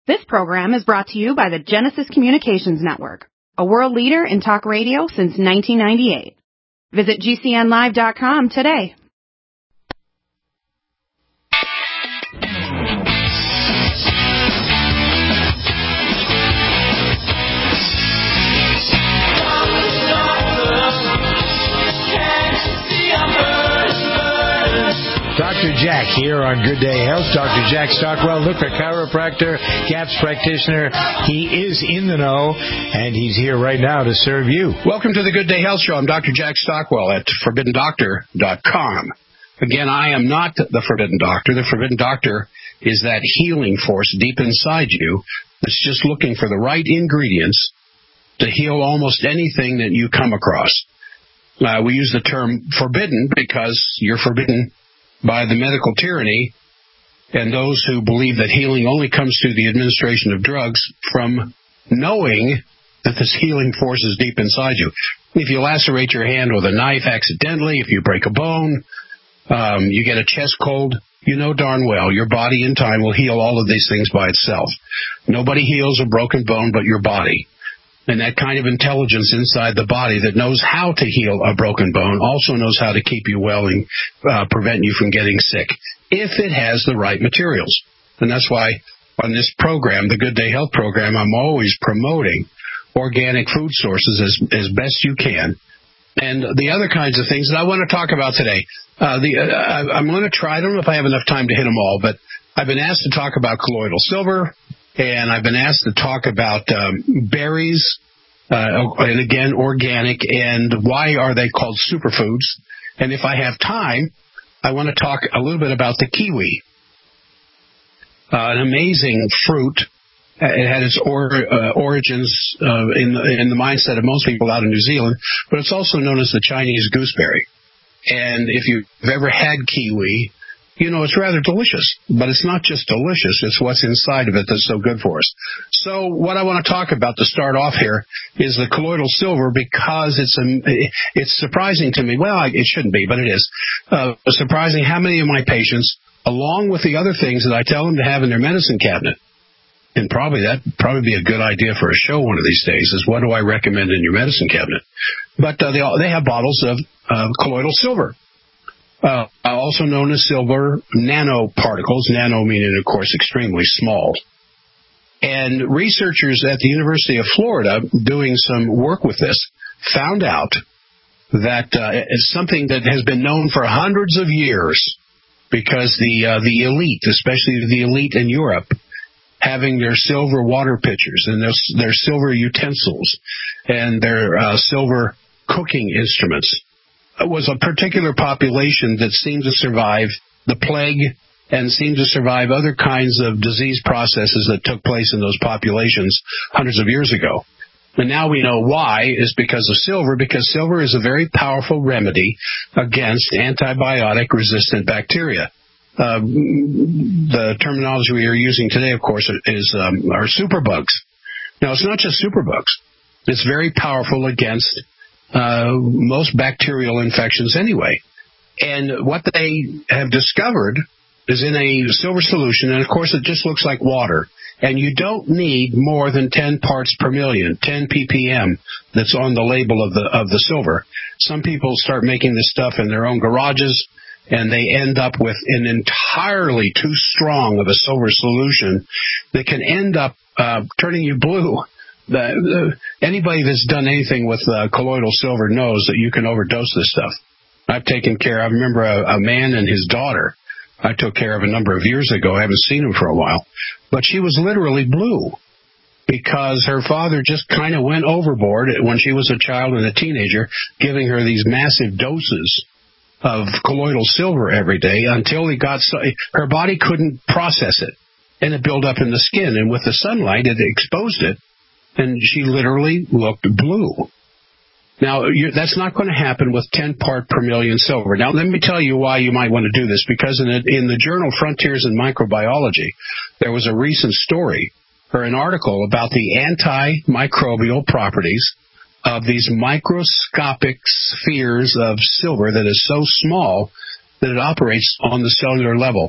This program is brought to you by the Genesis Communications Network, a world leader in talk radio since 1998. Visit GCNlive.com today. Dr. Jack here on Good Day Health. Dr. Jack Stockwell, Looker chiropractor, GAPS practitioner. He is in the know, and he's here right now to serve you. Welcome to the Good Day Health Show. I'm Dr. Jack Stockwell at ForbiddenDoctor.com. Again, I am not the Forbidden Doctor. The Forbidden Doctor is that healing force deep inside you that's just looking for the right ingredients to heal almost anything that you come across. We use the term forbidden because you're forbidden by the medical tyranny and those who believe that healing only comes through the administration of drugs from knowing that this healing force is deep inside you. If you lacerate your hand with a knife accidentally, if you break a bone, you get a chest cold, you know darn well your body in time will heal all of these things by itself. Nobody heals a broken bone but your body. And that kind of intelligence inside the body that knows how to heal a broken bone also knows how to keep you well and prevent you from getting sick, if it has the right materials. And that's why on this program, the Good Day Health program, I'm always promoting organic food sources as best you can. And the other kinds of things that I want to talk about today, I'm going to try, I don't know if I have enough time to hit them all, but I've been asked to talk about colloidal silver, and I've been asked to talk about berries, and again, organic, and why are they called superfoods. And if I have time, I want to talk a little bit about the kiwi, an amazing fruit. It had its origins in the mindset of most people out in New Zealand, but it's also known as the Chinese gooseberry. And if you've ever had kiwi, you know, it's rather delicious, but it's not just delicious. It's what's inside of it that's so good for us. So what I want to talk about to start off here is the colloidal silver, because it's surprising to me. Well, it shouldn't be, but it is. Surprising how many of my patients, along with the other things that I tell them to have in their medicine cabinet, and that'd be a good idea for a show one of these days, is what do I recommend in your medicine cabinet? But they have bottles of colloidal silver. Also known as silver nanoparticles, nano meaning, of course, extremely small. And researchers at the University of Florida doing some work with this found out that it's something that has been known for hundreds of years, because the elite, especially the elite in Europe, having their silver water pitchers and their silver utensils and their silver cooking instruments, was a particular population that seemed to survive the plague and seemed to survive other kinds of disease processes that took place in those populations hundreds of years ago. And now we know why, is because of silver, because silver is a very powerful remedy against antibiotic-resistant bacteria. The terminology we are using today, of course, are superbugs. Now, it's not just superbugs. It's very powerful against most bacterial infections anyway. And what they have discovered is in a silver solution, and of course it just looks like water, and you don't need more than 10 parts per million, 10 ppm, that's on the label of the silver. Some people start making this stuff in their own garages, and they end up with an entirely too strong of a silver solution that can end up turning you blue. Anybody that's done anything with colloidal silver knows that you can overdose this stuff. I remember a man and his daughter I took care of a number of years ago. I haven't seen him for a while. But she was literally blue because her father just kind of went overboard when she was a child and a teenager, giving her these massive doses of colloidal silver every day until her body couldn't process it, and it built up in the skin. And with the sunlight, it exposed it, and she literally looked blue. Now, that's not going to happen with 10 part per million silver. Now, let me tell you why you might want to do this, because in the journal Frontiers in Microbiology, there was a recent story or an article about the antimicrobial properties of these microscopic spheres of silver that is so small that it operates on the cellular level.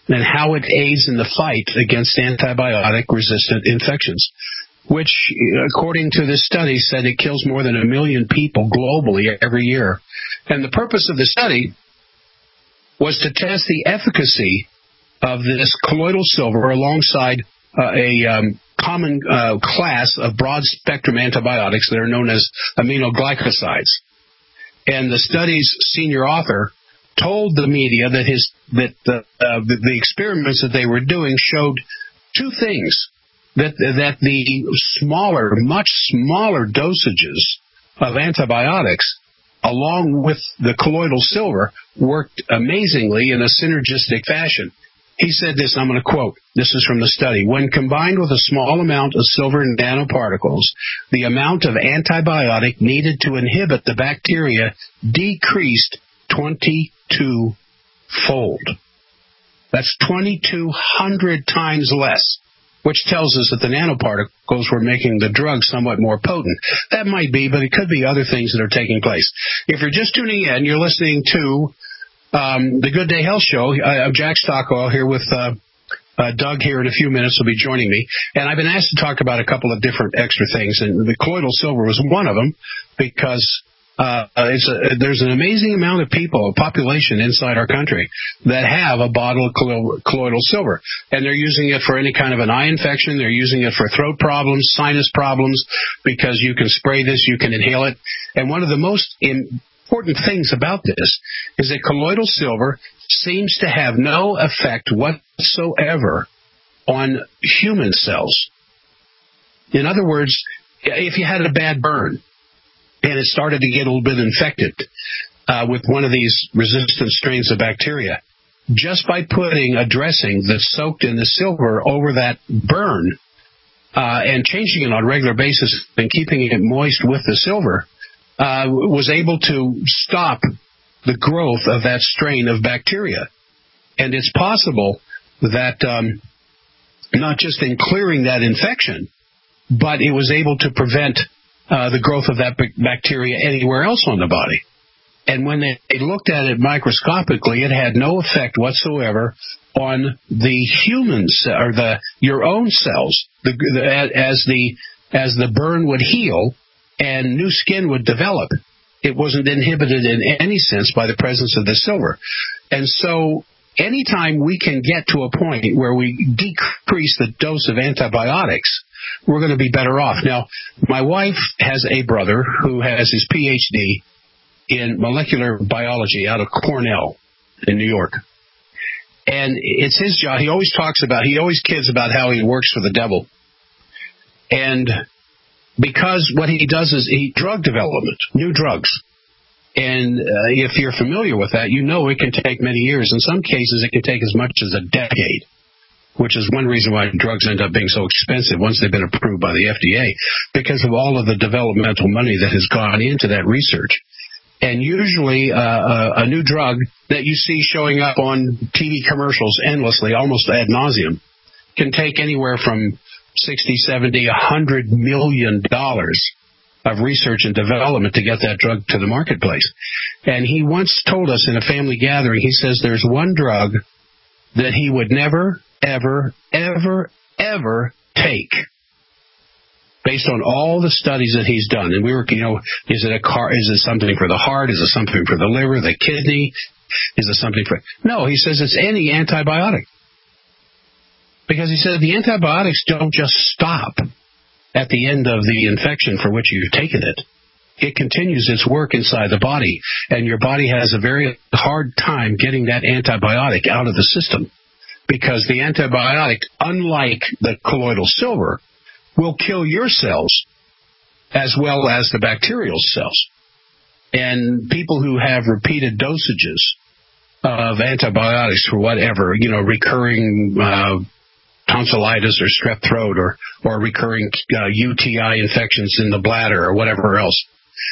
and how it aids in the fight against antibiotic-resistant infections, which, according to this study, said it kills more than 1 million people globally every year. And the purpose of the study was to test the efficacy of this colloidal silver alongside a common class of broad-spectrum antibiotics that are known as aminoglycosides. And the study's senior author told the media that the experiments that they were doing showed two things: that the much smaller dosages of antibiotics, along with the colloidal silver, worked amazingly in a synergistic fashion. He said this, I'm going to quote, this is from the study: when combined with a small amount of silver nanoparticles, the amount of antibiotic needed to inhibit the bacteria decreased 22-fold. That's 2,200 times less, which tells us that the nanoparticles were making the drug somewhat more potent. That might be, but it could be other things that are taking place. If you're just tuning in, you're listening to the Good Day Health Show. I'm Jack Stockwell here with Doug here in a few minutes will be joining me. And I've been asked to talk about a couple of different extra things, and the colloidal silver was one of them because there's an amazing amount of people, a population inside our country that have a bottle of colloidal silver, and they're using it for any kind of an eye infection. They're using it for throat problems, sinus problems, because you can spray this, you can inhale it. And one of the most important things about this is that colloidal silver seems to have no effect whatsoever on human cells. In other words, if you had a bad burn and it started to get a little bit infected with one of these resistant strains of bacteria, just by putting a dressing that's soaked in the silver over that burn and changing it on a regular basis and keeping it moist with the silver, was able to stop the growth of that strain of bacteria. And it's possible that not just in clearing that infection, but it was able to prevent the growth of that bacteria anywhere else on the body. And when they looked at it microscopically, it had no effect whatsoever on the humans or your own cells. As the burn would heal and new skin would develop, it wasn't inhibited in any sense by the presence of the silver. And so anytime we can get to a point where we decrease the dose of antibiotics, we're going to be better off. Now, my wife has a brother who has his PhD in molecular biology out of Cornell in New York. And it's his job. He always kids about how he works for the devil. And because what he does is drug development, new drugs. And if you're familiar with that, you know it can take many years. In some cases, it can take as much as a decade, which is one reason why drugs end up being so expensive once they've been approved by the FDA, because of all of the developmental money that has gone into that research. And usually a new drug that you see showing up on TV commercials endlessly, almost ad nauseum, can take anywhere from $60, $70, $100 million of research and development to get that drug to the marketplace. And he once told us in a family gathering, he says there's one drug that he would never, ever, ever, ever take, based on all the studies that he's done. And we were, is it something for the heart? Is it something for the liver, the kidney? Is it something for... No, he says it's any antibiotic. Because he said the antibiotics don't just stop at the end of the infection for which you've taken it. It continues its work inside the body, and your body has a very hard time getting that antibiotic out of the system, because the antibiotic, unlike the colloidal silver, will kill your cells as well as the bacterial cells. And people who have repeated dosages of antibiotics for whatever, recurring tonsillitis or strep throat or recurring UTI infections in the bladder or whatever else,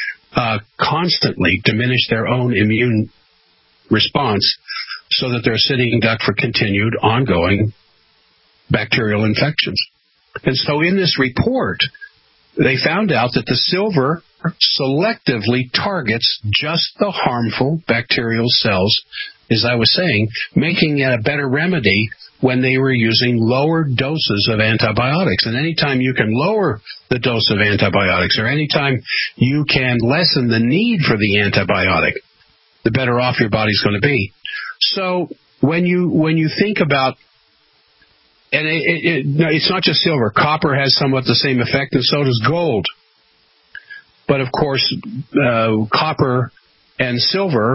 constantly diminish their own immune response so that they're sitting duck for continued ongoing bacterial infections. And so in this report, they found out that the silver selectively targets just the harmful bacterial cells as I was saying, making it a better remedy when they were using lower doses of antibiotics. And anytime you can lower the dose of antibiotics, or anytime you can lessen the need for the antibiotic, the better off your body's going to be. So when you think about, and it's not just silver. Copper has somewhat the same effect, and so does gold. But of course, copper and silver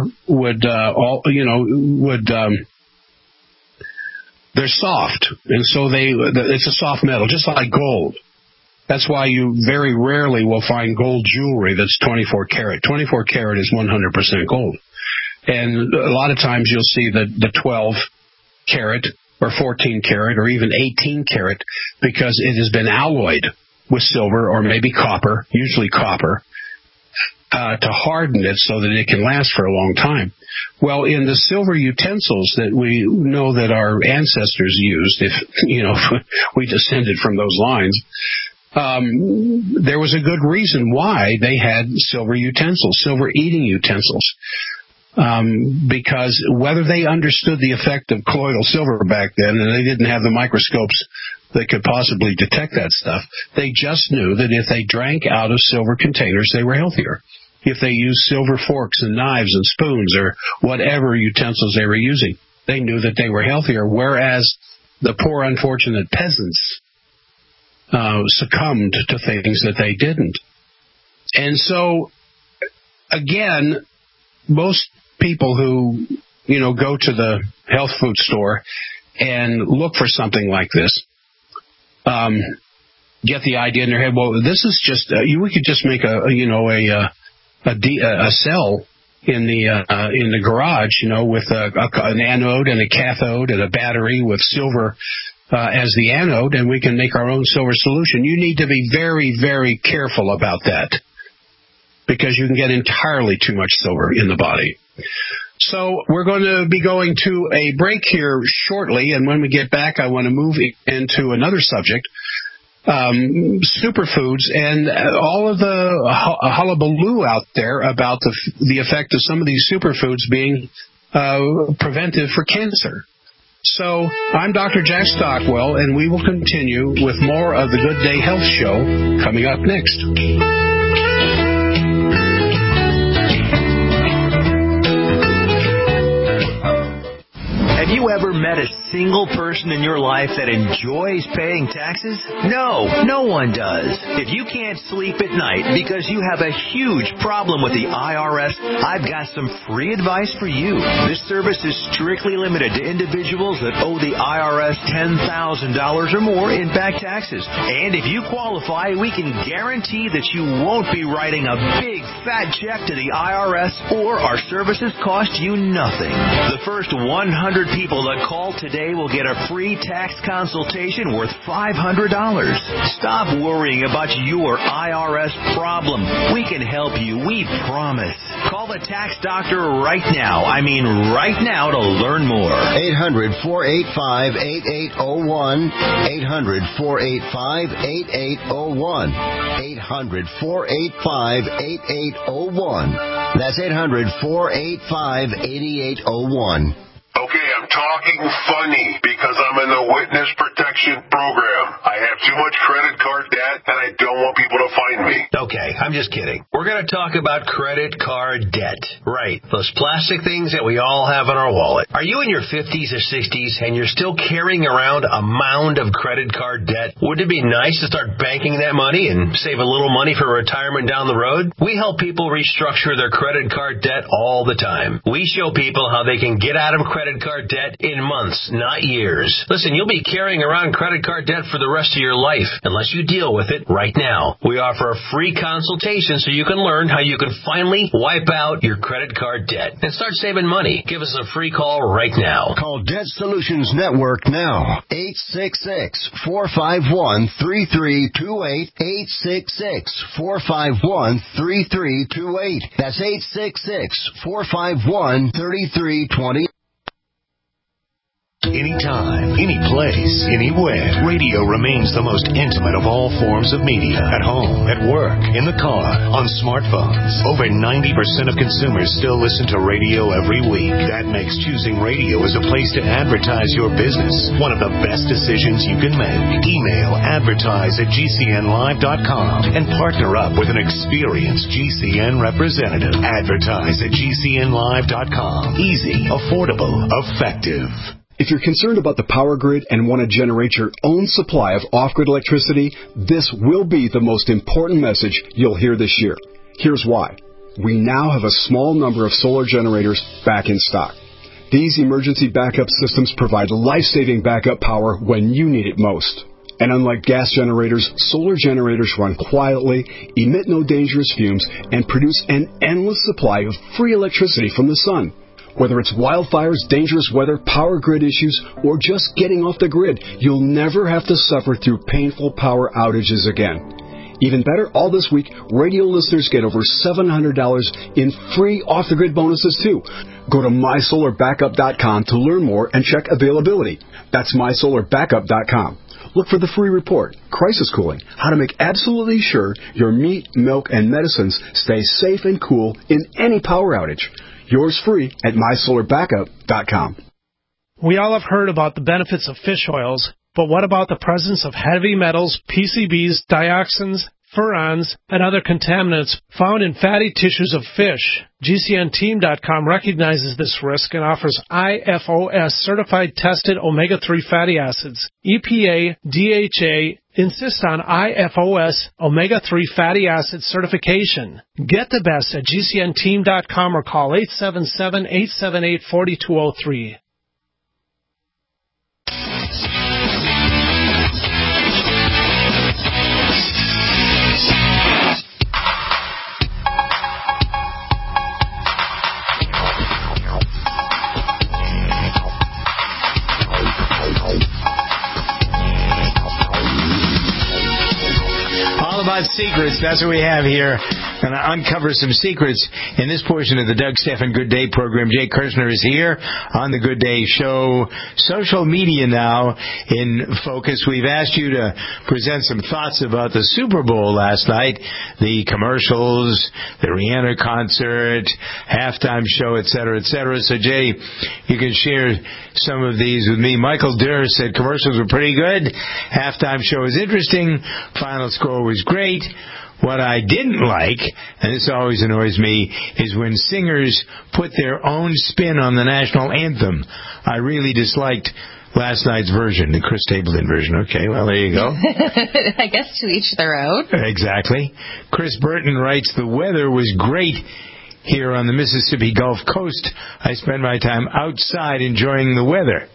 they're soft, and so it's a soft metal, just like gold. That's why you very rarely will find gold jewelry that's 24 karat. 24 karat is 100% gold. And a lot of times you'll see the 12 karat or 14 karat or even 18 karat because it has been alloyed with silver or maybe copper, usually copper, to harden it so that it can last for a long time. Well, in the silver utensils that we know that our ancestors used, if we descended from those lines, there was a good reason why they had silver utensils, silver eating utensils. Because whether they understood the effect of colloidal silver back then, and they didn't have the microscopes that could possibly detect that stuff, they just knew that if they drank out of silver containers, they were healthier. If they used silver forks and knives and spoons or whatever utensils they were using, they knew that they were healthier, whereas the poor, unfortunate peasants succumbed to things that they didn't. And so, again, most people who, go to the health food store and look for something like this, get the idea in their head, well, this is just, we could just make a cell in the garage, with an anode and a cathode and a battery with silver as the anode, and we can make our own silver solution. You need to be very, very careful about that because you can get entirely too much silver in the body. So we're going to be going to a break here shortly, and when we get back, I want to move into another subject, superfoods, and all of the hullabaloo out there about the effect of some of these superfoods being preventive for cancer. So I'm Dr. Jack Stockwell, and we will continue with more of the Good Day Health Show coming up next. Have you ever met a single person in your life that enjoys paying taxes? No one does. If you can't sleep at night because you have a huge problem with the IRS, I've got some free advice for you. This service is strictly limited to individuals that owe the IRS $10,000 or more in back taxes. And if you qualify, we can guarantee that you won't be writing a big fat check to the IRS, or our services cost you nothing. The first 100 people that call today will get a free tax consultation worth $500. Stop worrying about your IRS problem. We can help you, we promise. Call the tax doctor right now. I mean right now to learn more. 800-485-8801. 800-485-8801. 800-485-8801. That's 800-485-8801. Okay, I'm talking funny because I'm in the witness protection program. I have too much credit card debt and I don't want people to find me. Okay, I'm just kidding. We're going to talk about credit card debt. Right, those plastic things that we all have in our wallet. Are you in your 50s or 60s and you're still carrying around a mound of credit card debt? Wouldn't it be nice to start banking that money and save a little money for retirement down the road? We help people restructure their credit card debt all the time. We show people how they can get out of credit card debt in months, not years. Listen, you'll be carrying around credit card debt for the rest of your life unless you deal with it right now. We offer a free consultation so you can learn how you can finally wipe out your credit card debt and start saving money. Give us a free call right now. Call Debt Solutions Network now. 866-451-3328. 866-451-3328. That's 866-451-3328. Anytime, any place, anywhere. Radio remains the most intimate of all forms of media. At home, at work, in the car, on smartphones. Over 90% of consumers still listen to radio every week. That makes choosing radio as a place to advertise your business one of the best decisions you can make. Email advertise@gcnlive.com and partner up with an experienced GCN representative. Advertise@gcnlive.com. Easy, affordable, effective. If you're concerned about the power grid and want to generate your own supply of off-grid electricity, this will be the most important message you'll hear this year. Here's why. We now have a small number of solar generators back in stock. These emergency backup systems provide life-saving backup power when you need it most. And unlike gas generators, solar generators run quietly, emit no dangerous fumes, and produce an endless supply of free electricity from the sun. Whether it's wildfires, dangerous weather, power grid issues, or just getting off the grid, you'll never have to suffer through painful power outages again. Even better, all this week, radio listeners get over $700 in free off-the-grid bonuses, too. Go to mysolarbackup.com to learn more and check availability. That's mysolarbackup.com. Look for the free report, Crisis Cooling, how to make absolutely sure your meat, milk, and medicines stay safe and cool in any power outage. Yours free at mysolarbackup.com. We all have heard about the benefits of fish oils, but what about the presence of heavy metals, PCBs, dioxins, furans, and other contaminants found in fatty tissues of fish? GCNteam.com recognizes this risk and offers IFOS certified tested omega-3 fatty acids. EPA, DHA insist on IFOS omega-3 fatty acid certification. Get the best at GCNteam.com or call 877-878-4203. Secrets. That's what we have here. And I uncover some secrets in this portion of the Doug Stephan Good Day program. Jay Kirshner is here on the Good Day Show. Social media now in focus. We've asked you to present some thoughts about the Super Bowl last night, the commercials, the Rihanna concert, halftime show, et cetera, et cetera. So, Jay, you can share some of these with me. Michael Durr said commercials were pretty good. Halftime show was interesting. Final score was great. What I didn't like, and this always annoys me, is when singers put their own spin on the national anthem. I really disliked last night's version, the Chris Stapleton version. Okay, well, there you go. I guess to each their own. Exactly. Chris Burton writes, the weather was great here on the Mississippi Gulf Coast. I spend my time outside enjoying the weather.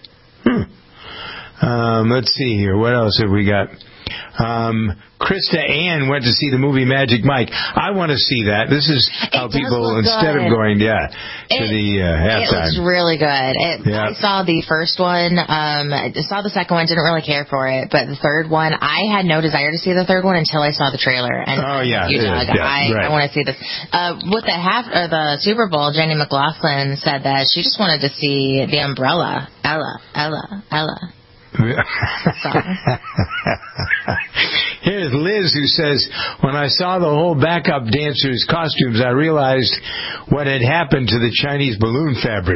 Let's see here. What else have we got? Krista Ann went to see the movie Magic Mike. I want to see that. This is how people, instead of going, to the halftime. It looks really good. I saw the first one. I saw the second one. Didn't really care for it. But the third one, I had no desire to see the third one until I saw the trailer. And I want to see this. With the Super Bowl, Jenny McLaughlin said that she just wanted to see the umbrella. Ella. Here's Liz, who says, when I saw the whole backup dancers' costumes, I realized what had happened to the Chinese balloon fabric.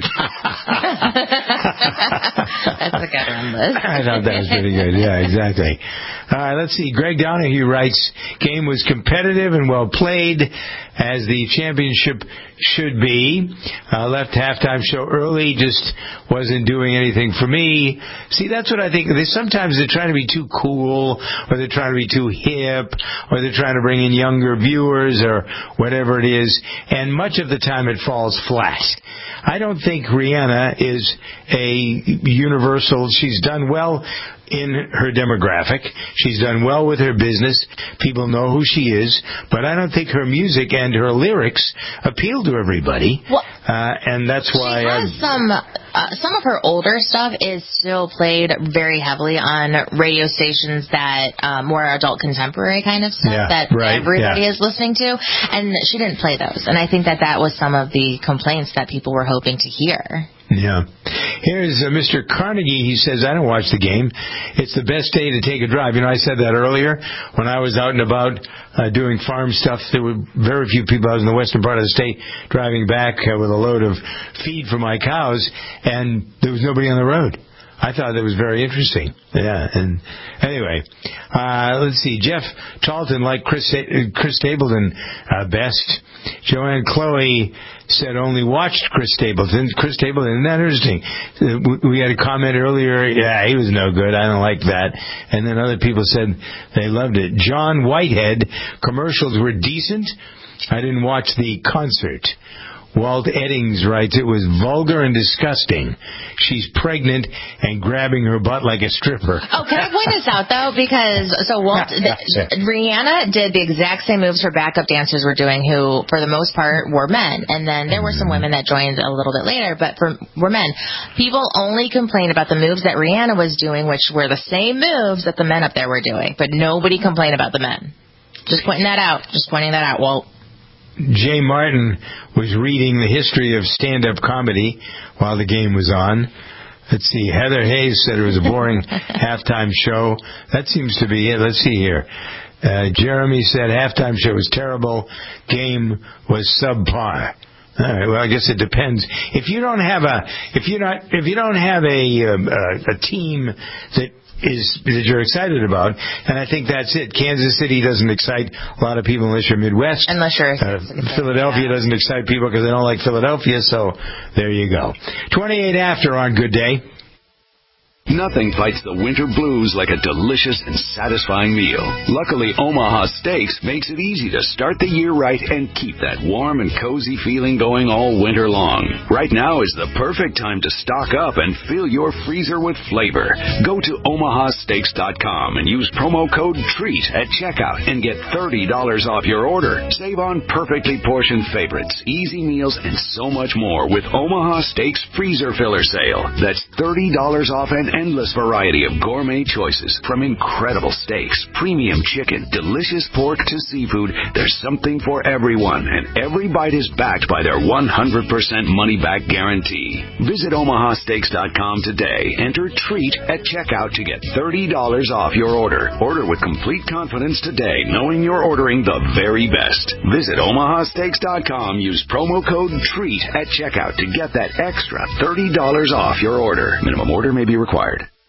That's a good one, Liz. I thought that was pretty good. Yeah, exactly. Let's see. Greg Donahue writes, game was competitive and well played, as the championship should be. Left halftime show early, just wasn't doing anything for me. See, that's what I think. Sometimes they're trying to be too cool, or they're trying to be too hip, or they're trying to bring in younger viewers, or whatever it is, and much of the time it falls flat. I don't think Rihanna is a universal. She's done well in her demographic. She's done well with her business. People know who she is, but I don't think her music and her lyrics appeal to everybody. Well, and that's why some of her older stuff is still played very heavily on radio stations that more adult contemporary kind of stuff everybody is listening to, and she didn't play those. And I think that was some of the complaints that people were hoping to hear. Yeah. Here's Mr. Carnegie. He says, I don't watch the game. It's the best day to take a drive. You know, I said that earlier when I was out and about doing farm stuff. There were very few people. I was in the western part of the state driving back with a load of feed for my cows, and there was nobody on the road. I thought that was very interesting. Yeah, and anyway, let's see. Jeff Talton liked Chris Stapleton best. Joanne Chloe said only watched Chris Stapleton. Chris Stapleton, isn't that interesting? We had a comment earlier, yeah, he was no good. I don't like that. And then other people said they loved it. John Whitehead, commercials were decent. I didn't watch the concert. Walt Eddings writes, it was vulgar and disgusting. She's pregnant and grabbing her butt like a stripper. Oh, can I point this out, though? Because, Rihanna did the exact same moves her backup dancers were doing, who, for the most part, were men. And then there were some women that joined a little bit later, but were men. People only complained about the moves that Rihanna was doing, which were the same moves that the men up there were doing. But nobody complained about the men. Just pointing that out, Walt. Jay Martin was reading the history of stand-up comedy while the game was on. Let's see. Heather Hayes said it was a boring halftime show. That seems to be it. Let's see here. Jeremy said halftime show was terrible. Game was subpar. All right, well, I guess it depends. If you don't have a team that you're excited about, and I think that's it. Kansas City doesn't excite a lot of people unless you're Midwest. Unless you're Philadelphia doesn't excite people because they don't like Philadelphia, so there you go. 28 after on Good Day. Nothing fights the winter blues like a delicious and satisfying meal. Luckily, Omaha Steaks makes it easy to start the year right and keep that warm and cozy feeling going all winter long. Right now is the perfect time to stock up and fill your freezer with flavor. Go to omahasteaks.com and use promo code TREAT at checkout and get $30 off your order. Save on perfectly portioned favorites, easy meals, and so much more with Omaha Steaks Freezer Filler Sale. That's $30 off an endless variety of gourmet choices, from incredible steaks, premium chicken, delicious pork to seafood. There's something for everyone, and every bite is backed by their 100% money-back guarantee. Visit omahasteaks.com today. Enter TREAT at checkout to get $30 off your order. Order with complete confidence today, knowing you're ordering the very best. Visit omahasteaks.com. Use promo code TREAT at checkout to get that extra $30 off your order. Minimum order may be required.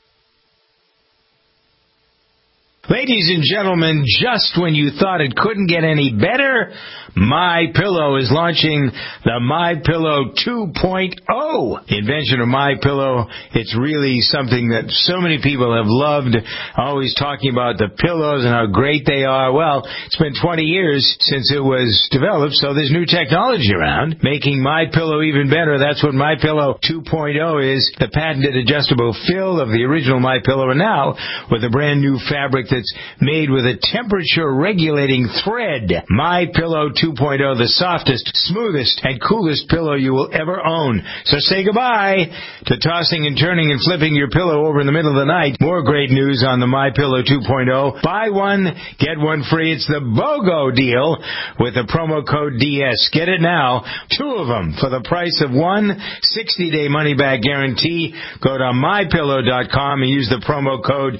Ladies and gentlemen, just when you thought it couldn't get any better, MyPillow is launching the MyPillow 2.0. The invention of MyPillow, it's really something that so many people have loved, always talking about the pillows and how great they are. Well, it's been 20 years since it was developed, so there's new technology around, making MyPillow even better. That's what MyPillow 2.0 is, the patented adjustable fill of the original MyPillow, and now with a brand new fabric that's made with a temperature-regulating thread. MyPillow 2.0, the softest, smoothest, and coolest pillow you will ever own. So say goodbye to tossing and turning and flipping your pillow over in the middle of the night. More great news on the MyPillow 2.0. Buy one, get one free. It's the BOGO deal with the promo code DS. Get it now. 2 of them for the price of one. 60-day money-back guarantee. Go to MyPillow.com and use the promo code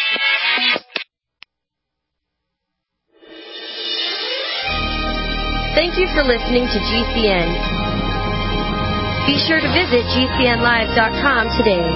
Thank you for listening to GCN. Be sure to visit GCNlive.com today.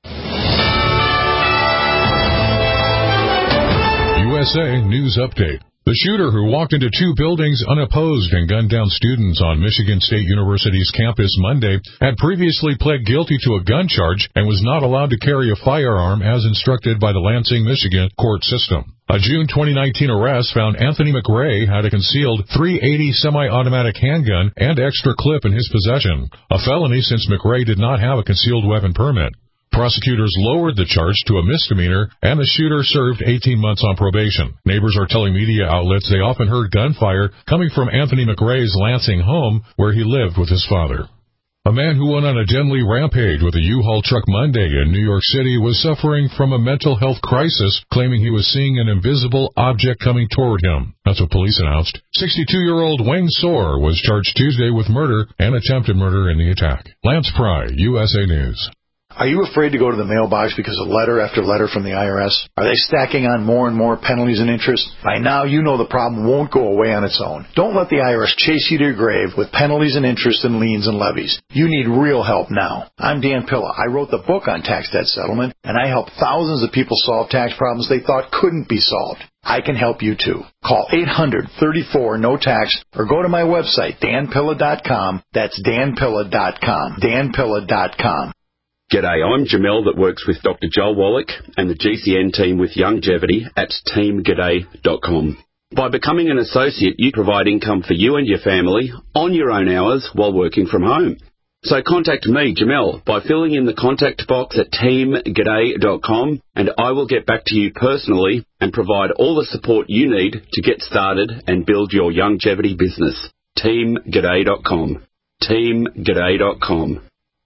USA News Update. The shooter who walked into 2 buildings unopposed and gunned down students on Michigan State University's campus Monday had previously pled guilty to a gun charge and was not allowed to carry a firearm as instructed by the Lansing, Michigan court system. A June 2019 arrest found Anthony McRae had a concealed .380 semi-automatic handgun and extra clip in his possession, a felony since McRae did not have a concealed weapon permit. Prosecutors lowered the charge to a misdemeanor, and the shooter served 18 months on probation. Neighbors are telling media outlets they often heard gunfire coming from Anthony McRae's Lansing home, where he lived with his father. A man who went on a deadly rampage with a U-Haul truck Monday in New York City was suffering from a mental health crisis, claiming he was seeing an invisible object coming toward him. That's what police announced. 62-year-old Wayne Soar was charged Tuesday with murder and attempted murder in the attack. Lance Pry, USA News. Are you afraid to go to the mailbox because of letter after letter from the IRS? Are they stacking on more and more penalties and interest? By now, you know the problem won't go away on its own. Don't let the IRS chase you to your grave with penalties and interest and liens and levies. You need real help now. I'm Dan Pilla. I wrote the book on tax debt settlement, and I help thousands of people solve tax problems they thought couldn't be solved. I can help you too. Call 800-34-NO-TAX or go to my website, danpilla.com. That's danpilla.com. danpilla.com. G'day, I'm Jamel that works with Dr. Joel Wallach and the GCN team with Longevity at teamg'day.com. By becoming an associate, you provide income for you and your family on your own hours while working from home. So contact me, Jamel, by filling in the contact box at teamg'day.com, and I will get back to you personally and provide all the support you need to get started and build your longevity business. teamg'day.com. teamg'day.com.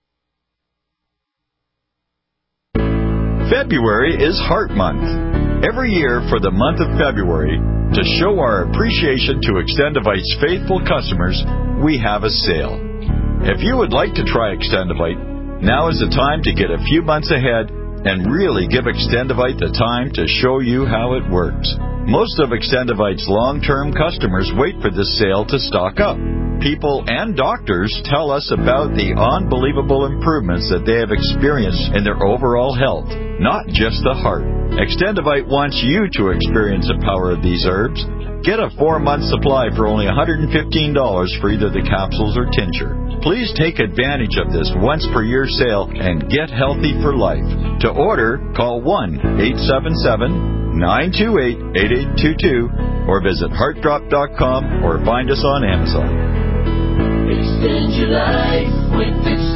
February is Heart Month. Every year for the month of February, to show our appreciation to Extendivite's faithful customers, we have a sale. If you would like to try Extendivite, now is the time to get a few months ahead and really give Extendivite the time to show you how it works. Most of Extendivite's long-term customers wait for this sale to stock up. People and doctors tell us about the unbelievable improvements that they have experienced in their overall health, not just the heart. Extendivite wants you to experience the power of these herbs. Get a 4-month supply for only $115 for either the capsules or tincture. Please take advantage of this once-per-year sale and get healthy for life. To order, call 1-877-928-8822 or visit heartdrop.com or find us on Amazon. Extend your life with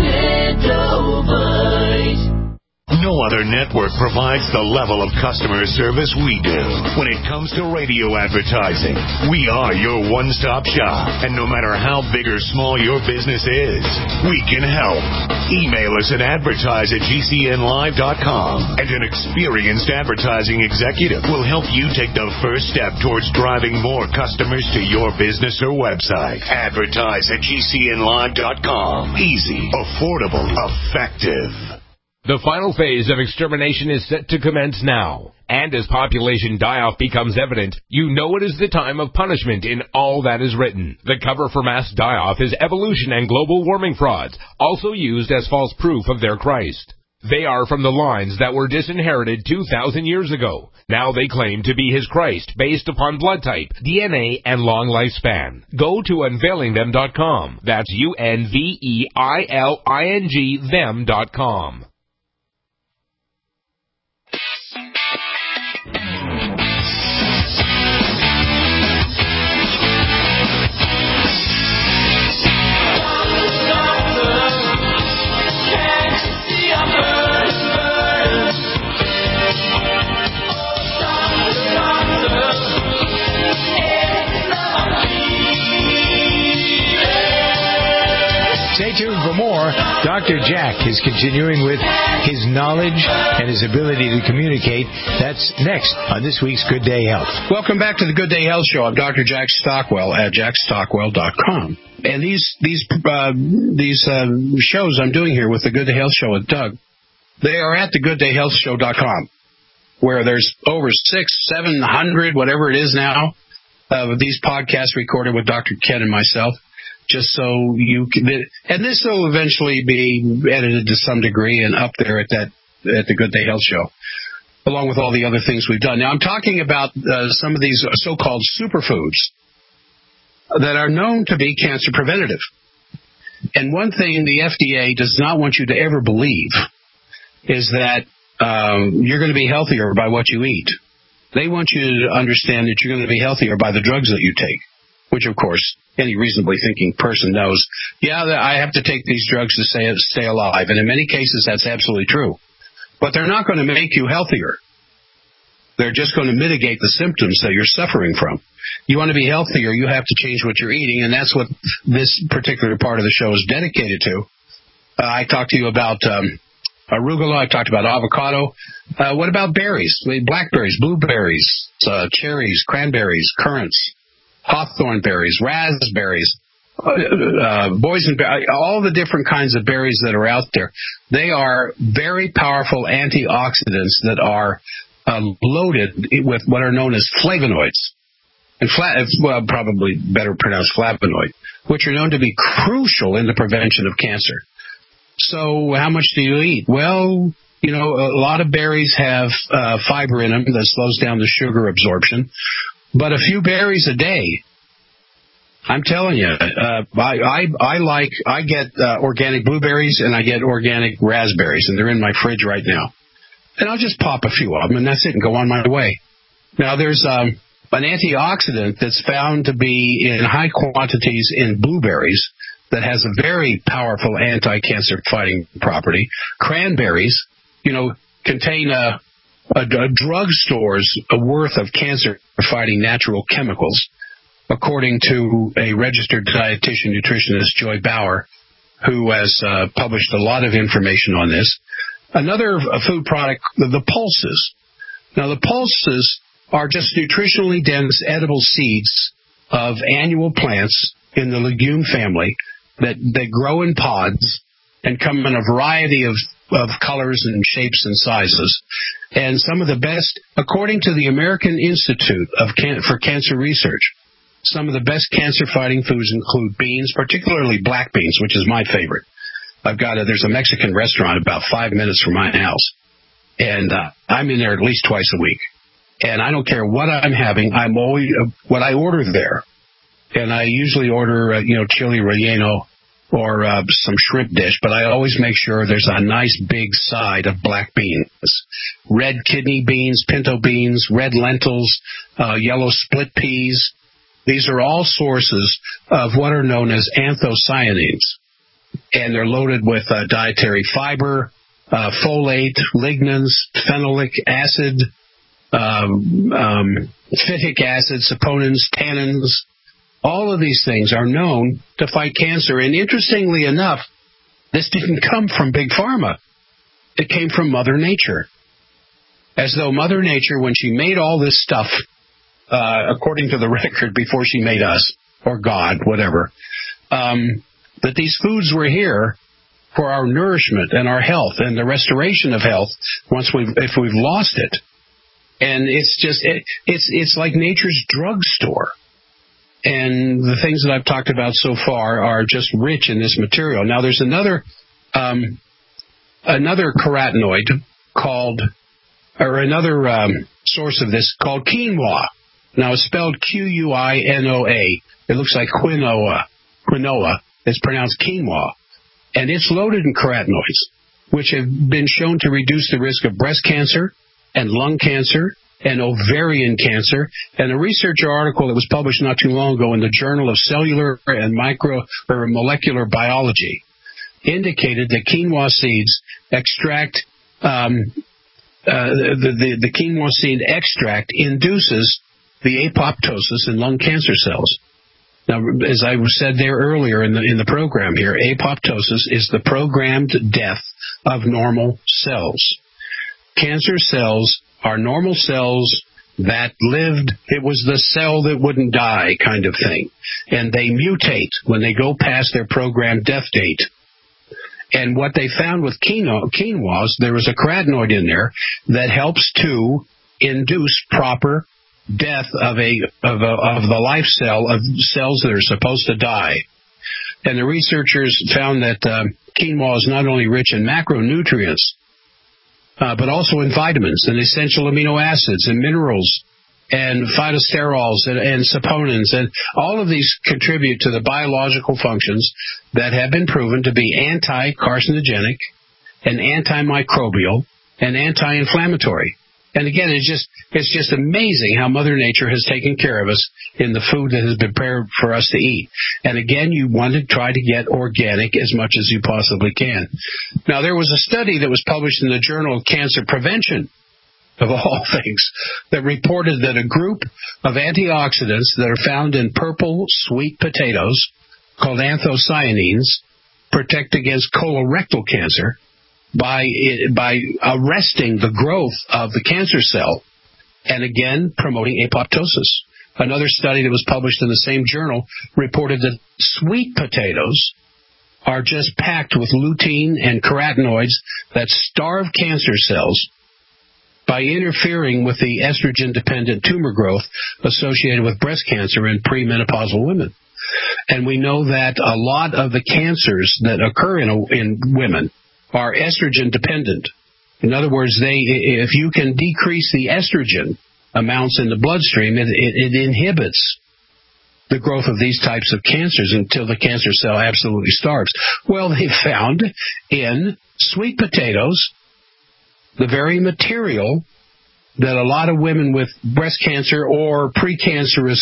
Extendivite. No other network provides the level of customer service we do. When it comes to radio advertising, we are your one-stop shop. And no matter how big or small your business is, we can help. Email us at advertise@gcnlive.com, and an experienced advertising executive will help you take the first step towards driving more customers to your business or website. Advertise@gcnlive.com. Easy, affordable, effective. The final phase of extermination is set to commence now. And as population die-off becomes evident, you know it is the time of punishment in all that is written. The cover for mass die-off is evolution and global warming frauds, also used as false proof of their Christ. They are from the lines that were disinherited 2,000 years ago. Now they claim to be his Christ based upon blood type, DNA, and long lifespan. Go to unveilingthem.com. That's UNVEILING them.com. Stay tuned for more. Dr. Jack is continuing with his knowledge and his ability to communicate. That's next on this week's Good Day Health. Welcome back to the Good Day Health Show. I'm Dr. Jack Stockwell at jackstockwell.com. And these shows I'm doing here with the Good Day Health Show with Doug, they are at thegoodDayHealthShow.com, where there's over 600-700, whatever it is now, of these podcasts recorded with Dr. Ken and myself. Just so you can, and this will eventually be edited to some degree and up there at the Good Day Health Show, along with all the other things we've done. Now, I'm talking about some of these so-called superfoods that are known to be cancer preventative. And one thing the FDA does not want you to ever believe is that you're going to be healthier by what you eat. They want you to understand that you're going to be healthier by the drugs that you take, which, of course, any reasonably thinking person knows, I have to take these drugs to stay alive. And in many cases, that's absolutely true. But they're not going to make you healthier. They're just going to mitigate the symptoms that you're suffering from. You want to be healthier, you have to change what you're eating, and that's what this particular part of the show is dedicated to. I talked to you about arugula. I talked about avocado. What about berries? Blackberries, blueberries, cherries, cranberries, currants, hawthorn berries, raspberries, boysenberry, all the different kinds of berries that are out there. They are very powerful antioxidants that are loaded with what are known as flavonoids. And probably better pronounced flavonoid, which are known to be crucial in the prevention of cancer. So how much do you eat? Well, a lot of berries have fiber in them that slows down the sugar absorption. But a few berries a day, I'm telling you, I get organic blueberries and I get organic raspberries, and they're in my fridge right now. And I'll just pop a few of them, and that's it, and go on my way. Now, there's an antioxidant that's found to be in high quantities in blueberries that has a very powerful anti-cancer fighting property. Cranberries, contain a drugstore's worth of cancer-fighting natural chemicals, according to a registered dietitian nutritionist, Joy Bauer, who has published a lot of information on this. Another food product, the pulses. Now, the pulses are just nutritionally dense edible seeds of annual plants in the legume family that they grow in pods and come in a variety of colors and shapes and sizes. And some of the best, according to the American Institute for Cancer Research, some of the best cancer-fighting foods include beans, particularly black beans, which is my favorite. There's a Mexican restaurant about 5 minutes from my house, and I'm in there at least twice a week. And I don't care what I'm having, I'm always what I order there. And I usually order, chili relleno or some shrimp dish, but I always make sure there's a nice big side of black beans. Red kidney beans, pinto beans, red lentils, yellow split peas. These are all sources of what are known as anthocyanins. And they're loaded with dietary fiber, folate, lignans, phenolic acid, phytic acid, saponins, tannins. All of these things are known to fight cancer. And interestingly enough, this didn't come from Big Pharma. It came from Mother Nature. As though Mother Nature, when she made all this stuff, according to the record, before she made us, or God, whatever, that these foods were here for our nourishment and our health and the restoration of health if we've lost it. And it's like nature's drugstore. And the things that I've talked about so far are just rich in this material. Now, there's another carotenoid another source of this called quinoa. Now, it's spelled Quinoa. It looks like quinoa. It's pronounced quinoa. And it's loaded in carotenoids, which have been shown to reduce the risk of breast cancer and lung cancer and ovarian cancer. And a research article that was published not too long ago in the Journal of Cellular and Molecular Biology indicated that quinoa seeds extract the quinoa seed extract induces the apoptosis in lung cancer cells. Now, as I said there earlier in the program here, apoptosis is the programmed death of normal cells. Cancer cells are normal cells that lived. It was the cell that wouldn't die kind of thing. And they mutate when they go past their programmed death date. And what they found with quinoas, there was a carotenoid in there that helps to induce proper death of the life cell of cells that are supposed to die. And the researchers found that quinoa is not only rich in macronutrients, but also in vitamins and essential amino acids and minerals and phytosterols and saponins. And all of these contribute to the biological functions that have been proven to be anti-carcinogenic and antimicrobial and anti-inflammatory. And again, it's just amazing how Mother Nature has taken care of us in the food that has been prepared for us to eat. And again, you want to try to get organic as much as you possibly can. Now, there was a study that was published in the Journal of Cancer Prevention, of all things, that reported that a group of antioxidants that are found in purple sweet potatoes, called anthocyanins, protect against colorectal cancer by arresting the growth of the cancer cell and, again, promoting apoptosis. Another study that was published in the same journal reported that sweet potatoes are just packed with lutein and carotenoids that starve cancer cells by interfering with the estrogen-dependent tumor growth associated with breast cancer in premenopausal women. And we know that a lot of the cancers that occur in women are estrogen-dependent. In other words, if you can decrease the estrogen amounts in the bloodstream, it inhibits the growth of these types of cancers until the cancer cell absolutely starves. Well, they found in sweet potatoes the very material that a lot of women with breast cancer or precancerous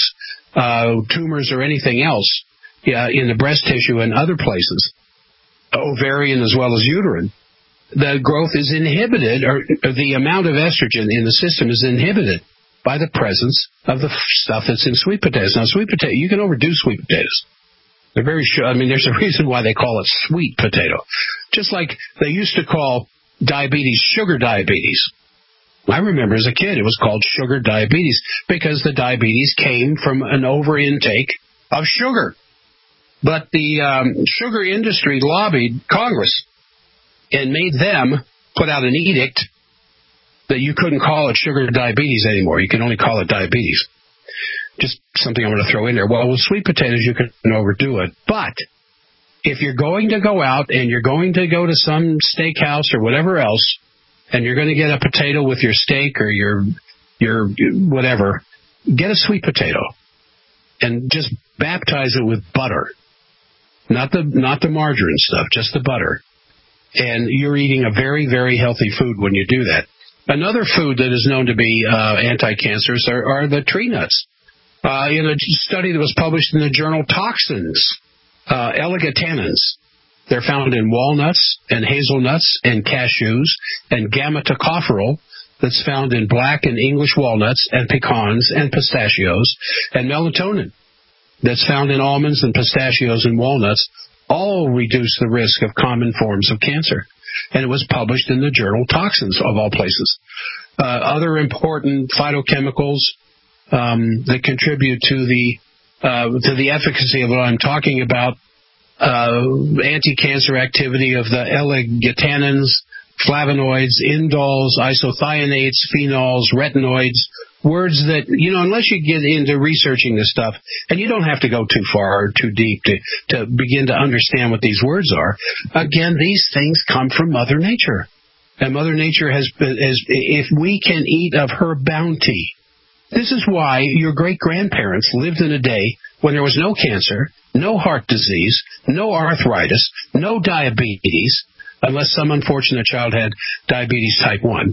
tumors or anything else in the breast tissue and other places, ovarian as well as uterine, the growth is inhibited, or the amount of estrogen in the system is inhibited by the presence of the stuff that's in sweet potatoes. Now, sweet potato, you can overdo sweet potatoes. They're very there's a reason why they call it sweet potato. Just like they used to call diabetes sugar diabetes. I remember as a kid it was called sugar diabetes because the diabetes came from an over-intake of sugar. But the sugar industry lobbied Congress and made them put out an edict that you couldn't call it sugar diabetes anymore. You can only call it diabetes. Just something I'm going to throw in there. Well, with sweet potatoes, you can overdo it. But if you're going to go out and you're going to go to some steakhouse or whatever else, and you're going to get a potato with your steak or your whatever, get a sweet potato and just baptize it with butter. Not the margarine stuff, just the butter. And you're eating a very, very healthy food when you do that. Another food that is known to be anti-cancerous are the tree nuts. In a study that was published in the journal Toxins, L-glutanins, they're found in walnuts and hazelnuts and cashews, and gamma-tocopherol that's found in black and English walnuts and pecans and pistachios, and melatonin that's found in almonds and pistachios and walnuts, all reduce the risk of common forms of cancer. And it was published in the journal Toxins, of all places. Other important phytochemicals that contribute to the efficacy of what I'm talking about, anti-cancer activity of the L-glutanins, flavonoids, indoles, isothionates, phenols, retinoids, words that, unless you get into researching this stuff, and you don't have to go too far or too deep to begin to understand what these words are, again, these things come from Mother Nature. And Mother Nature has, if we can eat of her bounty, this is why your great-grandparents lived in a day when there was no cancer, no heart disease, no arthritis, no diabetes, unless some unfortunate child had diabetes type 1,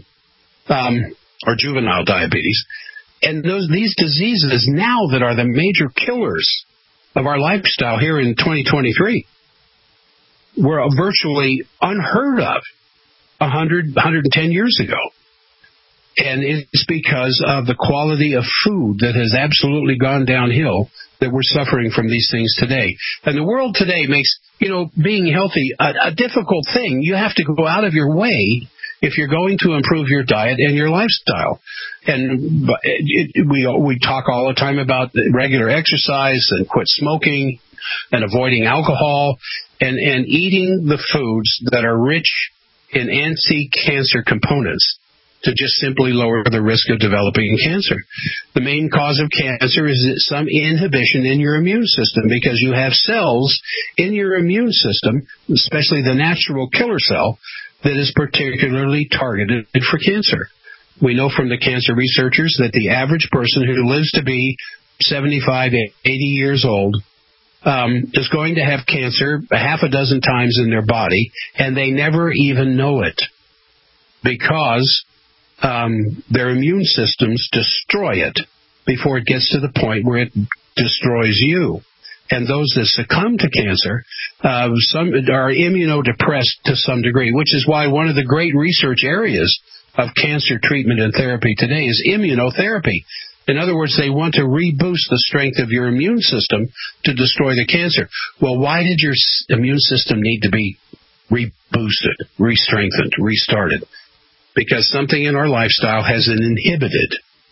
or juvenile diabetes. And these diseases now that are the major killers of our lifestyle here in 2023 were virtually unheard of 100, 110 years ago. And it's because of the quality of food that has absolutely gone downhill that we're suffering from these things today. And the world today makes, being healthy a difficult thing. You have to go out of your way if you're going to improve your diet and your lifestyle. And we talk all the time about regular exercise and quit smoking and avoiding alcohol and eating the foods that are rich in anti-cancer components to just simply lower the risk of developing cancer. The main cause of cancer is some inhibition in your immune system because you have cells in your immune system, especially the natural killer cell, that is particularly targeted for cancer. We know from the cancer researchers that the average person who lives to be 75, 80 years old is going to have cancer a half a dozen times in their body, and they never even know it because their immune systems destroy it before it gets to the point where it destroys you. And those that succumb to cancer, some are immunodepressed to some degree, which is why one of the great research areas of cancer treatment and therapy today is immunotherapy. In other words, they want to reboost the strength of your immune system to destroy the cancer. Well, why did your immune system need to be reboosted, re-strengthened, restarted? Because something in our lifestyle has inhibited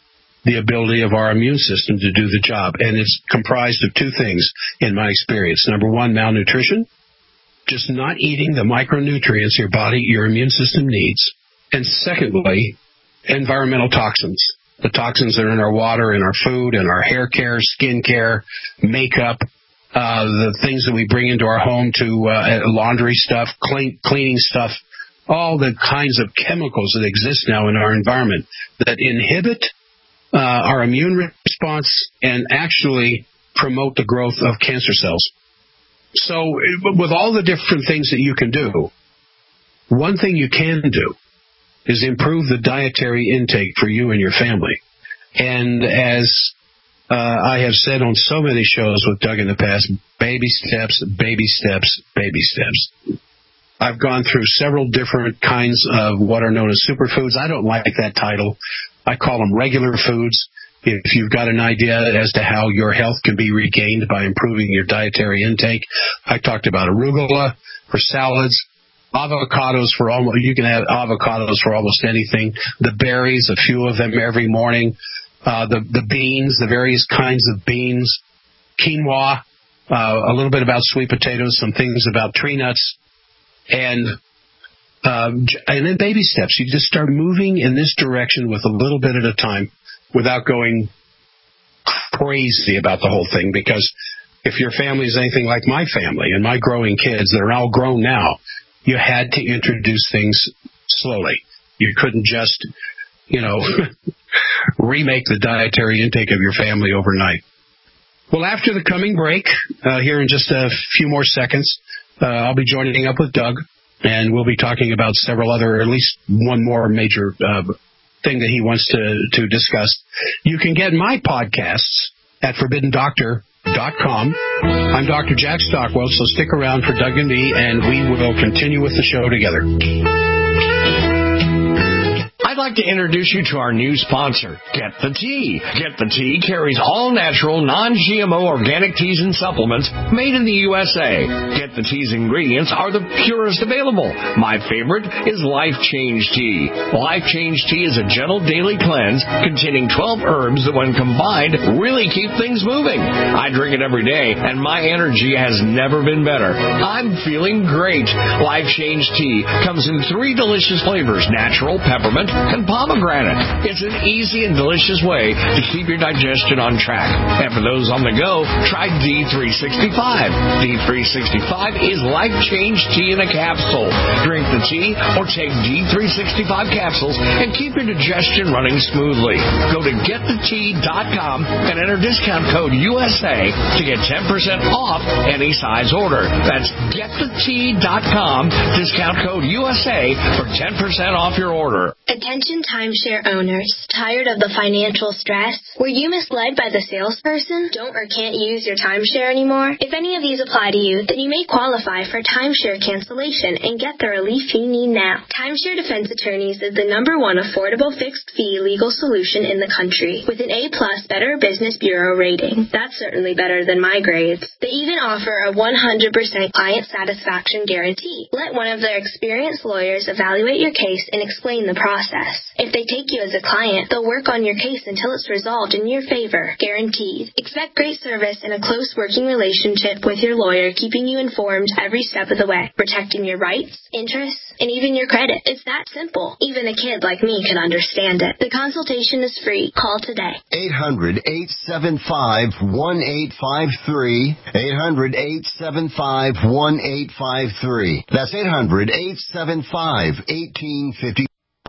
the ability of our immune system to do the job. And it's comprised of two things in my experience. Number one, malnutrition, just not eating the micronutrients your immune system needs. And secondly, environmental toxins. The toxins that are in our water, in our food, in our hair care, skin care, makeup, the things that we bring into our home to laundry stuff, cleaning stuff, all the kinds of chemicals that exist now in our environment that inhibit our immune response and actually promote the growth of cancer cells. So with all the different things that you can do, one thing you can do is improve the dietary intake for you and your family. And as I have said on so many shows with Doug in the past, baby steps, baby steps, baby steps. I've gone through several different kinds of what are known as superfoods. I don't like that title. I call them regular foods. If you've got an idea as to how your health can be regained by improving your dietary intake, I talked about arugula for salads, avocados for almost, you can have avocados for almost anything, the berries, a few of them every morning, the beans, the various kinds of beans, quinoa, a little bit about sweet potatoes, some things about tree nuts, and then baby steps. You just start moving in this direction with a little bit at a time without going crazy about the whole thing, because if your family is anything like my family and my growing kids that are all grown now, you had to introduce things slowly. You couldn't just, remake the dietary intake of your family overnight. Well, after the coming break, here in just a few more seconds, I'll be joining up with Doug, and we'll be talking about several other, at least one more major thing that he wants to discuss. You can get my podcasts at ForbiddenDoctor.com. I'm Dr. Jack Stockwell, so stick around for Doug and me, and we will continue with the show together. I'd like to introduce you to our new sponsor, Get the Tea. Get the Tea carries all-natural, non-GMO organic teas and supplements made in the USA. Get the Tea's ingredients are the purest available. My favorite is Life Change Tea. Life Change Tea is a gentle daily cleanse containing 12 herbs that, when combined, really keep things moving. I drink it every day, and my energy has never been better. I'm feeling great. Life Change Tea comes in 3 delicious flavors: natural, peppermint, and pomegranate. It's an easy and delicious way to keep your digestion on track. And for those on the go, try D365. D365 is Life Change Tea in a capsule. Drink the tea or take D365 capsules and keep your digestion running smoothly. Go to getthetea.com and enter discount code USA to get 10% off any size order. That's getthetea.com, discount code USA for 10% off your order. Attention timeshare owners. Tired of the financial stress? Were you misled by the salesperson? Don't or can't use your timeshare anymore? If any of these apply to you, then you may qualify for timeshare cancellation and get the relief you need now. Timeshare Defense Attorneys is the #1 affordable fixed-fee legal solution in the country, with an A+ Better Business Bureau rating. That's certainly better than my grades. They even offer a 100% client satisfaction guarantee. Let one of their experienced lawyers evaluate your case and explain the process. If they take you as a client, they'll work on your case until it's resolved in your favor, guaranteed. Expect great service and a close working relationship with your lawyer, keeping you informed every step of the way, protecting your rights, interests, and even your credit. It's that simple. Even a kid like me can understand it. The consultation is free. Call today. 800-875-1853. 800-875-1853. That's 800-875-1853.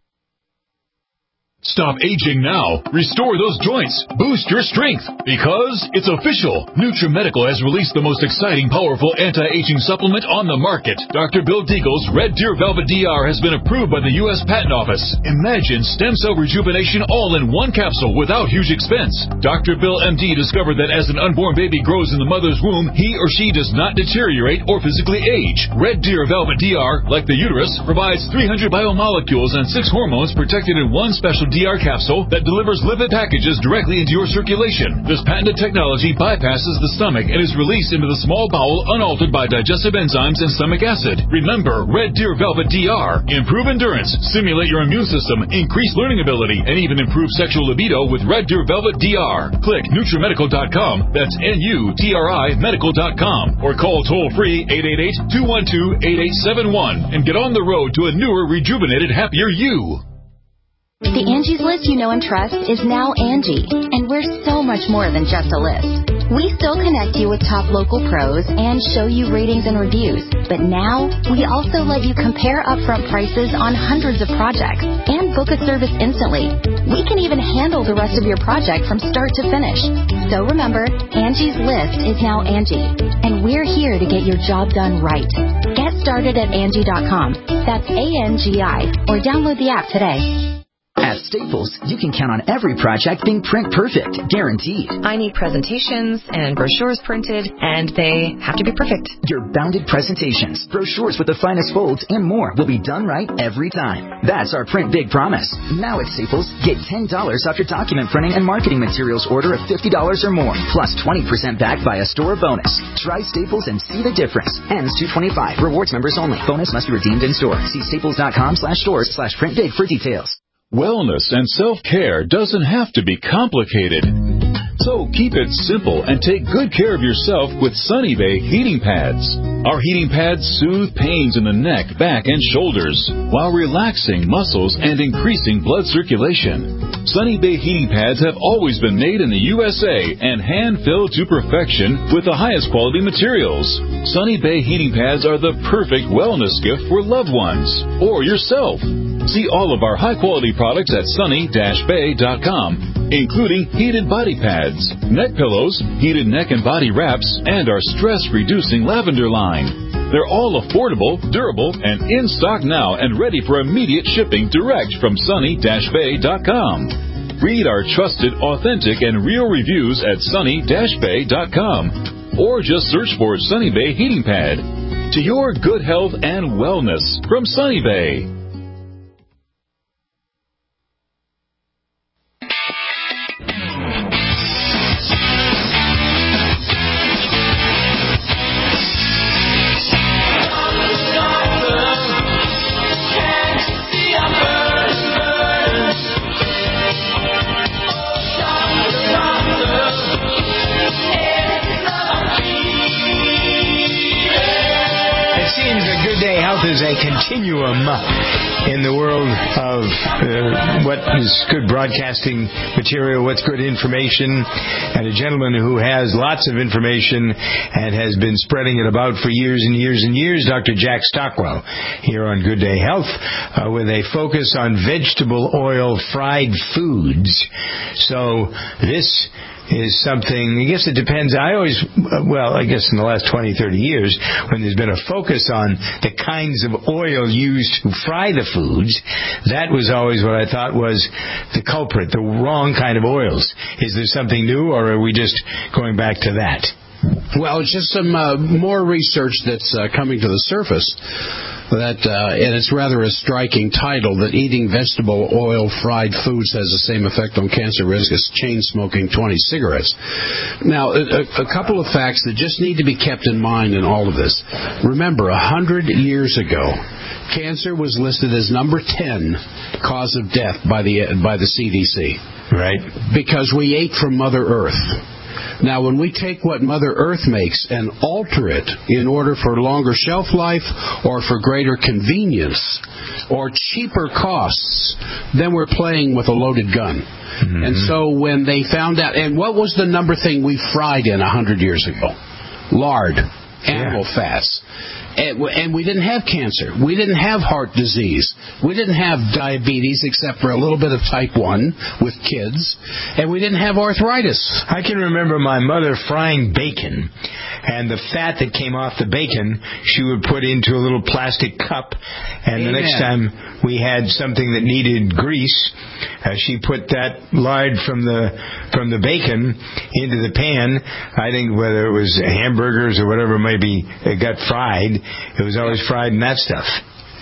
Stop aging now. Restore those joints. Boost your strength. Because it's official. NutriMedical has released the most exciting, powerful anti-aging supplement on the market. Dr. Bill Deagle's Red Deer Velvet DR has been approved by the U.S. Patent Office. Imagine stem cell rejuvenation all in one capsule without huge expense. Dr. Bill MD discovered that as an unborn baby grows in the mother's womb, he or she does not deteriorate or physically age. Red Deer Velvet DR, like the uterus, provides 300 biomolecules and 6 hormones protected in one special DR capsule that delivers lipid packages directly into your circulation. This patented technology bypasses the stomach and is released into the small bowel unaltered by digestive enzymes and stomach acid. Remember, Red Deer Velvet DR. Improve endurance, stimulate your immune system, increase learning ability, and even improve sexual libido with Red Deer Velvet DR. Click NutriMedical.com. That's NUTRI Medical.com. Or call toll-free 888-212-8871 and get on the road to a newer, rejuvenated, happier you. The Angie's List you know and trust is now Angie, and we're so much more than just a list. We still connect you with top local pros and show you ratings and reviews, but now we also let you compare upfront prices on hundreds of projects and book a service instantly. We can even handle the rest of your project from start to finish. So remember, Angie's List is now Angie, and we're here to get your job done right. Get started at Angie.com. That's ANGI, or download the app today. At Staples, you can count on every project being print perfect, guaranteed. I need presentations and brochures printed, and they have to be perfect. Your bounded presentations, brochures with the finest folds, and more will be done right every time. That's our Print Big promise. Now at Staples, get $10 off your document printing and marketing materials order of $50 or more, plus 20% back by a store bonus. Try Staples and see the difference. Ends 2/25. Rewards members only. Bonus must be redeemed in store. See staples.com/stores/printbig for details. Wellness and self-care doesn't have to be complicated. So keep it simple and take good care of yourself with Sunny Bay heating pads. Our heating pads soothe pains in the neck, back, and shoulders while relaxing muscles and increasing blood circulation. Sunny Bay heating pads have always been made in the USA and hand-filled to perfection with the highest quality materials. Sunny Bay heating pads are the perfect wellness gift for loved ones or yourself. See all of our high-quality products at sunny-bay.com, including heated body pads, neck pillows, heated neck and body wraps, and our stress-reducing lavender line. They're all affordable, durable, and in stock now and ready for immediate shipping direct from sunny-bay.com. Read our trusted, authentic, and real reviews at sunny-bay.com, or just search for Sunny Bay Heating Pad. To your good health and wellness from Sunny Bay. Is a continuum in the world of what is good broadcasting material, what's good information, and a gentleman who has lots of information and has been spreading it about for years and years and years, Dr. Jack Stockwell, here on Good Day Health, with a focus on vegetable oil fried foods. So this is something, I guess it depends. I guess in the last 20, 30 years, when there's been a focus on the kinds of oil used to fry the foods, that was always what I thought was the culprit, the wrong kind of oils. Is there something new, or are we just going back to that? Well, it's just some more research that's coming to the surface. And it's rather a striking title, that eating vegetable oil fried foods has the same effect on cancer risk as chain smoking 20 cigarettes. Now, a couple of facts that just need to be kept in mind in all of this. Remember, 100 years ago, cancer was listed as number 10 cause of death by the CDC. Right. Because we ate from Mother Earth. Now, when we take what Mother Earth makes and alter it in order for longer shelf life or for greater convenience or cheaper costs, then we're playing with a loaded gun. Mm-hmm. And so when they found out, and what was the number thing we fried in 100 years ago? Lard, animal fats. And we didn't have cancer. We didn't have heart disease. We didn't have diabetes except for a little bit of type 1 with kids. And we didn't have arthritis. I can remember my mother frying bacon. And the fat that came off the bacon, she would put into a little plastic cup. And the next time we had something that needed grease, she put that lard from the bacon into the pan. I think whether it was hamburgers or whatever maybe it got fried, it was always fried in that stuff.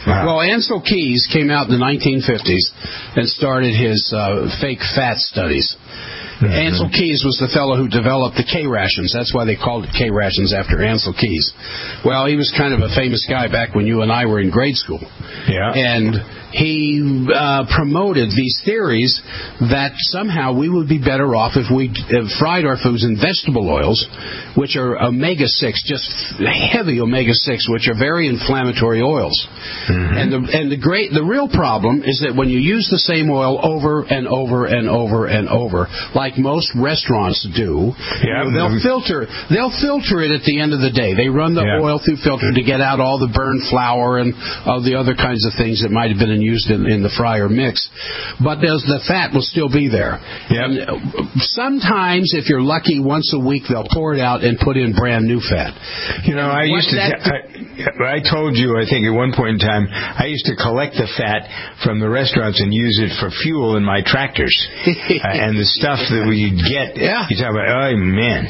Well, Ansel Keys came out in the 1950s and started his fake fat studies. Ansel Keys was the fellow who developed the K-rations. That's why they called it K-rations after Ansel Keys. Well, he was kind of a famous guy back when you and I were in grade school. Yeah. And he promoted these theories that somehow we would be better off if we fried our foods in vegetable oils, which are omega-6, just heavy omega-6, which are very inflammatory oils. And the real problem is that when you use the same oil over and over and over and over, like most restaurants do, they'll filter it at the end of the day. They run the oil through filter to get out all the burned flour and all the other kinds of things that might have been used in the fryer mix. But the fat will still be there. Sometimes, if you're lucky, once a week they'll pour it out and put in brand new fat. I told you, I think at one point in time, I used to collect the fat from the restaurants and use it for fuel in my tractors. And the stuff that we get, you talk about, oh man.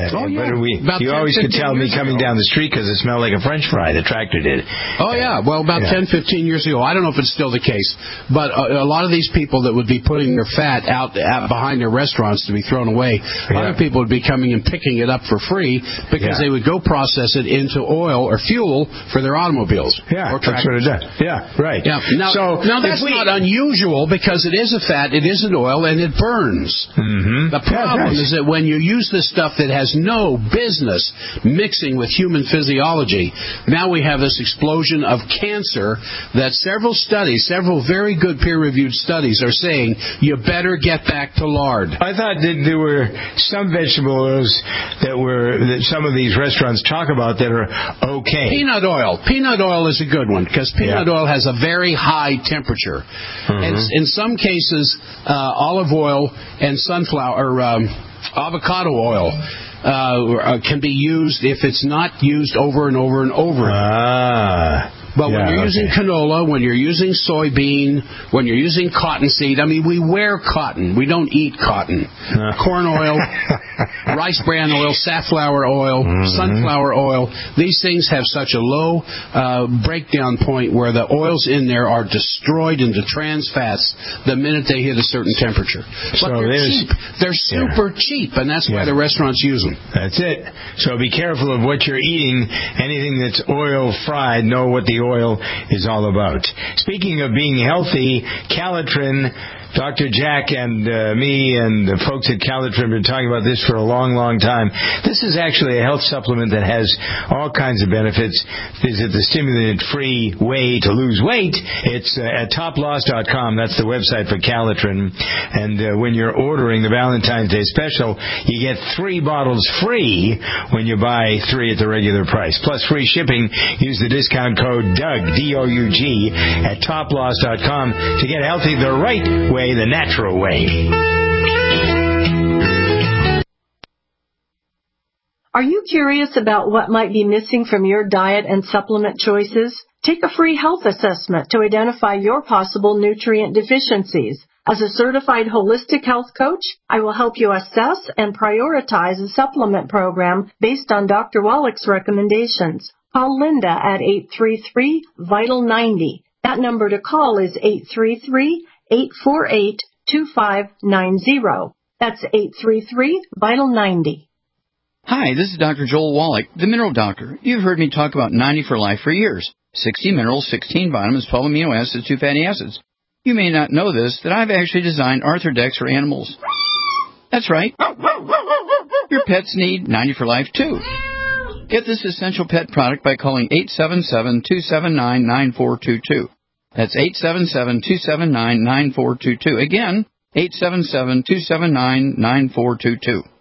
You always could tell me coming down the street because it smelled like a French fry, the tractor did. Oh, yeah. Well, about 10, 15 years ago, I don't know if it's still the case, but a lot of these people that would be putting their fat out behind their restaurants to be thrown away, other people would be coming and picking it up for free because they would go process it into oil or fuel for their automobiles. Or that's what it does. Yeah, right. Yeah. Now that's not unusual because it is a fat, it is an oil, and it burns. The problem is that when you use this stuff that has no business mixing with human physiology, now we have this explosion of cancer that several very good peer-reviewed studies are saying you better get back to lard. I thought that there were some vegetable oils that some of these restaurants talk about that are okay. Peanut oil. Peanut oil is a good one because peanut oil has a very high temperature. And in some cases, olive oil and avocado oil can be used if it's not used over and over and over. But when you're using canola, when you're using soybean, when you're using cottonseed, I mean, we wear cotton. We don't eat cotton. Corn oil, rice bran oil, safflower oil, sunflower oil, these things have such a low breakdown point where the oils in there are destroyed into trans fats the minute they hit a certain temperature. But they're cheap. They're super cheap, and that's why the restaurants use them. That's it. So be careful of what you're eating. Anything that's oil fried, know what the oil is all about. Speaking of being healthy, Calitrin, Dr. Jack and me and the folks at Calitrin have been talking about this for a long, long time. This is actually a health supplement that has all kinds of benefits. Visit the stimulant-free way to lose weight. It's at toploss.com. That's the website for Calitrin. And when you're ordering the Valentine's Day special, you get 3 bottles free when you buy 3 at the regular price. Plus free shipping. Use the discount code DOUG, D-O-U-G, at toploss.com to get healthy the right way, the natural way. Are you curious about what might be missing from your diet and supplement choices? Take a free health assessment to identify your possible nutrient deficiencies. As a certified holistic health coach, I will help you assess and prioritize a supplement program based on Dr. Wallach's recommendations. Call Linda at 833-VITAL-90. That number to call is 833-848-2590. That's 833-VITAL-90. Hi, this is Dr. Joel Wallach, the Mineral Doctor. You've heard me talk about 90 for Life for years. 60 minerals, 16 vitamins, 12 amino acids, 2 fatty acids. You may not know this, that I've actually designed Arthrodex for animals. That's right. Your pets need 90 for Life, too. Get this essential pet product by calling 877-279-9422. That's 877-279-9422. Again, 877-279-9422.